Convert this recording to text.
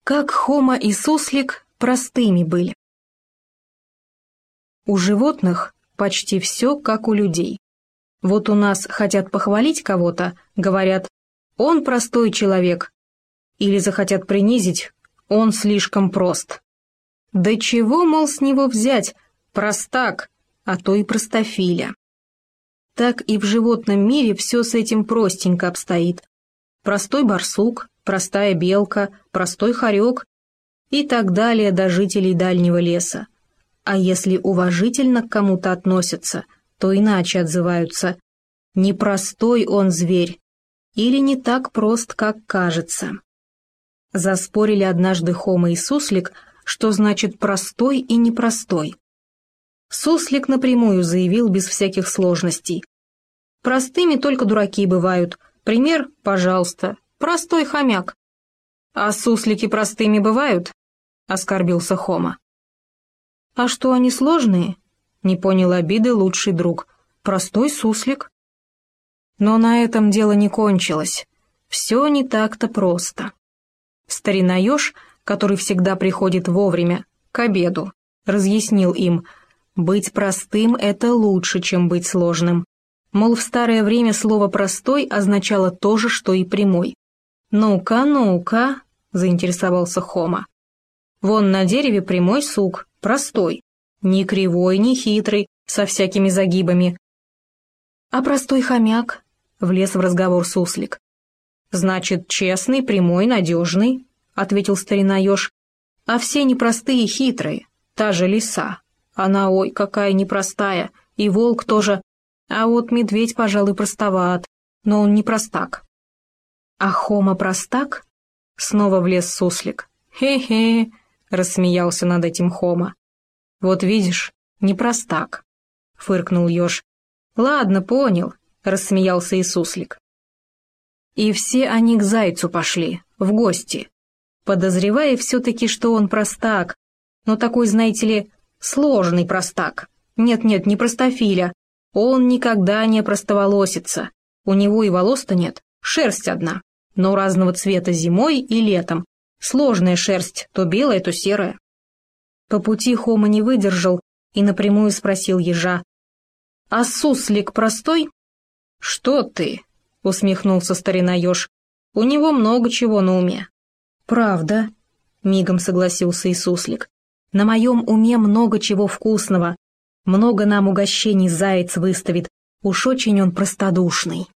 Как Хома и Суслик простыми были. У животных почти все как у людей. Вот у нас хотят похвалить кого-то, говорят: «Он простой человек», или захотят принизить: «Он слишком прост». Да чего, мол, с него взять? Простак, а то и простофиля. Так и в животном мире все с этим простенько обстоит. Простой барсук, простая белка, простой хорек и так далее до жителей дальнего леса. А если уважительно к кому-то относятся, то иначе отзываются: непростой он зверь или не так прост, как кажется. Заспорили однажды Хома и Суслик, что значит простой и непростой. Суслик напрямую заявил без всяких сложностей: простыми только дураки бывают. Пример, пожалуйста, простой хомяк. А суслики простыми бывают? Оскорбился Хома. А что, они сложные? Не понял обиды лучший друг. Простой суслик. Но на этом дело не кончилось. Все не так-то просто. Старина-еж, который всегда приходит вовремя, к обеду, разъяснил им: быть простым — это лучше, чем быть сложным. Мол, в старое время слово «простой» означало то же, что и «прямой». «Ну-ка, ну-ка», — заинтересовался Хома. «Вон на дереве прямой сук, простой, ни кривой, ни хитрый, со всякими загибами». «А простой хомяк?» — влез в разговор Суслик. «Значит, честный, прямой, надежный», — ответил старина-еж. «А все непростые, хитрые, та же лиса. Она, ой, какая непростая, и волк тоже. А вот медведь, пожалуй, простоват, но он не простак». «А Хома простак?» — снова влез Суслик. «Хе-хе», — рассмеялся над этим Хома. «Вот видишь, не простак», — фыркнул еж. «Ладно, понял», — рассмеялся и Суслик. И все они к зайцу пошли, в гости, подозревая все-таки, что он простак, но такой, знаете ли, сложный простак. Нет-нет, не простофиля. Он никогда не простоволосится. У него и волос-то нет, шерсть одна, но разного цвета зимой и летом. Сложная шерсть, то белая, то серая. По пути Хома не выдержал и напрямую спросил ежа: «А суслик простой?» «Что ты?» — усмехнулся старина-еж. «У него много чего на уме». «Правда», — мигом согласился и Суслик. «На моем уме много чего вкусного. Много нам угощений заяц выставит, уж очень он простодушный».